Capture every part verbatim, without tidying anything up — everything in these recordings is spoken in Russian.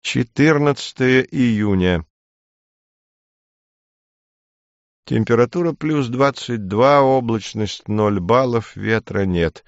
четырнадцатое июня. Температура плюс двадцать два, облачность ноль баллов, ветра нет.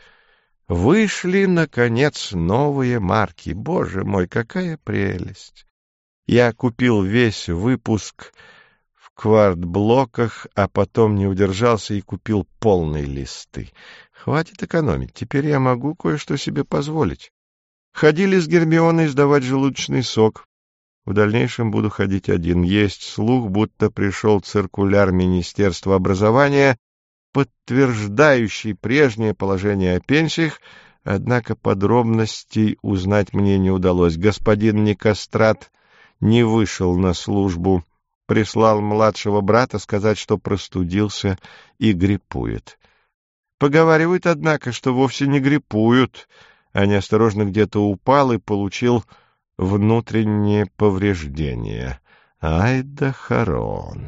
Вышли, наконец, новые марки. Боже мой, какая прелесть! Я купил весь выпуск в квартблоках, а потом не удержался и купил полные листы. Хватит экономить, теперь я могу кое-что себе позволить. Ходили с Гермионой сдавать желудочный сок. В дальнейшем буду ходить один. Есть слух, будто пришел циркуляр Министерства образования, подтверждающий прежнее положение о пенсиях, однако подробностей узнать мне не удалось. Господин Никострат не вышел на службу, прислал младшего брата сказать, что простудился и гриппует. Поговаривают, однако, что вовсе не гриппуют, а неосторожно где-то упал и получил внутреннее повреждение. Ай да Харон!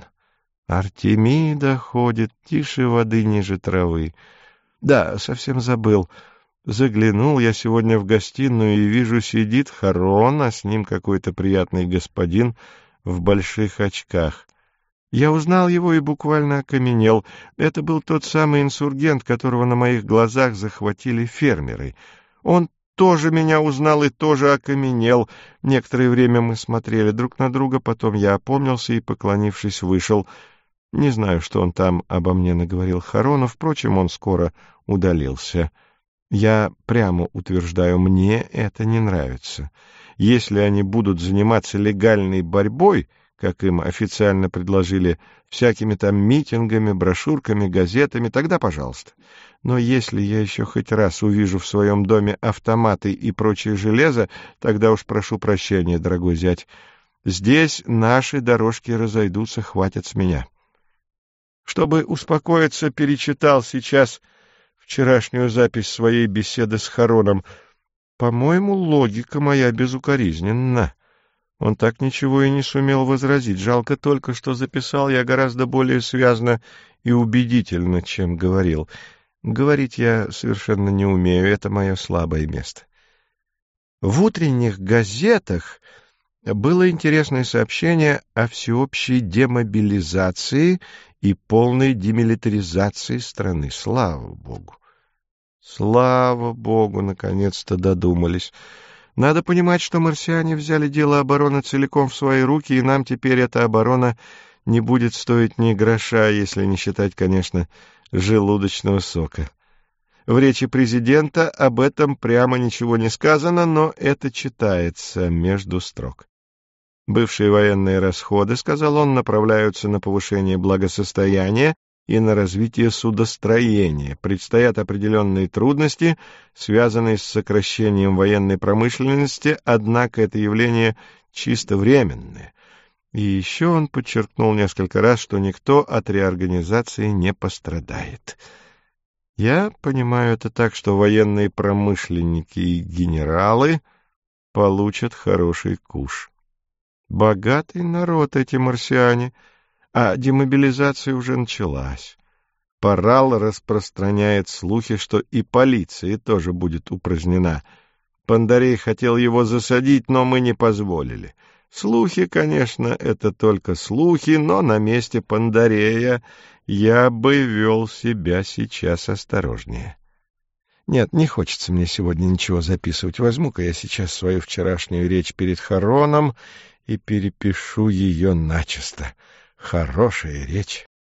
Артемида ходит тише воды ниже травы. Да, совсем забыл. Заглянул я сегодня в гостиную и вижу, сидит Харон, а с ним какой-то приятный господин в больших очках. Я узнал его и буквально окаменел. Это был тот самый инсургент, которого на моих глазах захватили фермеры. Он тоже меня узнал и тоже окаменел. Некоторое время мы смотрели друг на друга, потом я опомнился и, поклонившись, вышел. Не знаю, что он там обо мне наговорил Харону, впрочем, он скоро удалился. Я прямо утверждаю, мне это не нравится. Если они будут заниматься легальной борьбой, как им официально предложили, всякими там митингами, брошюрками, газетами, тогда пожалуйста. Но если я еще хоть раз увижу в своем доме автоматы и прочее железо, тогда уж прошу прощения, дорогой зять. Здесь наши дорожки разойдутся, хватит с меня. Чтобы успокоиться, перечитал сейчас вчерашнюю запись своей беседы с Хароном. По-моему, логика моя безукоризненна. Он так ничего и не сумел возразить. Жалко только, что записал я гораздо более связно и убедительно, чем говорил. Говорить я совершенно не умею, это мое слабое место. В утренних газетах было интересное сообщение о всеобщей демобилизации и полной демилитаризации страны. Слава Богу! Слава Богу, наконец-то додумались. Надо понимать, что марсиане взяли дело обороны целиком в свои руки, и нам теперь эта оборона не будет стоить ни гроша, если не считать, конечно, желудочного сока. В речи президента об этом прямо ничего не сказано, но это читается между строк. Бывшие военные расходы, сказал он, направляются на повышение благосостояния и на развитие судостроения. Предстоят определенные трудности, связанные с сокращением военной промышленности, однако это явление чисто временное. И еще он подчеркнул несколько раз, что никто от реорганизации не пострадает. Я понимаю это так, что военные промышленники и генералы получат хороший куш. Богатый народ эти марсиане, а демобилизация уже началась. Парал распространяет слухи, что и полиция тоже будет упразднена. Пандарей хотел его засадить, но мы не позволили. Слухи, конечно, это только слухи, но на месте Пандарея я бы вел себя сейчас осторожнее. Нет, не хочется мне сегодня ничего записывать. Возьму-ка я сейчас свою вчерашнюю речь перед Хароном и перепишу ее начисто. Хорошая речь.